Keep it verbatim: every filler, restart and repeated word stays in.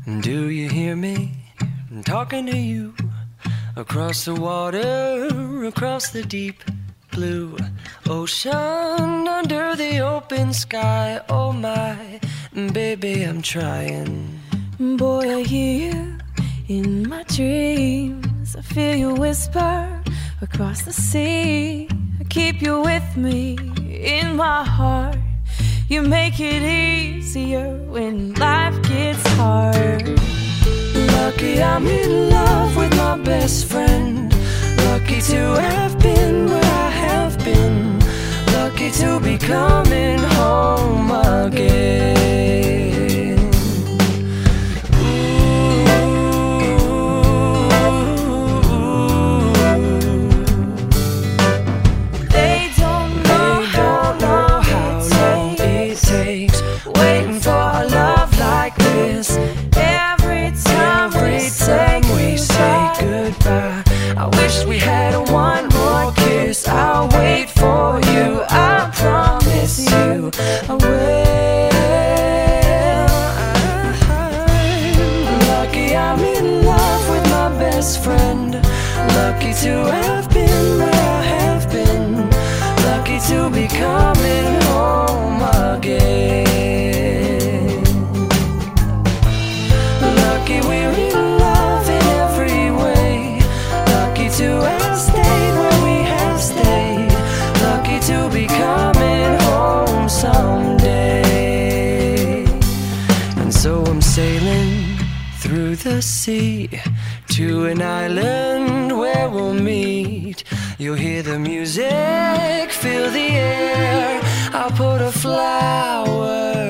Do you hear me? I'm talking to you. Across the water, across the deep blue ocean, under the open sky. Oh my, baby, I'm trying. Boy, I hear you in my dreams. I feel you whisper across the sea. I keep you with me in my heart. You make it easier when life gets hard. Lucky I'm in love with my best friend. Lucky to have been where I have been. Lucky to be coming home again. They don't know how long it takes waiting for a love like this. Every time Every time we say goodbye, I wish we had one more kiss. I'll wait for you, I promise you I will. I'm lucky I'm in love with my best friend. Lucky to have been where I have been. Lucky to be coming home again. Lucky we're in love in every way. Lucky to have stayed where we have stayed. Lucky to be coming home someday. And so I'm sailing through the sea to an island where we'll meet. You'll hear the music, feel the air. I'll put a flower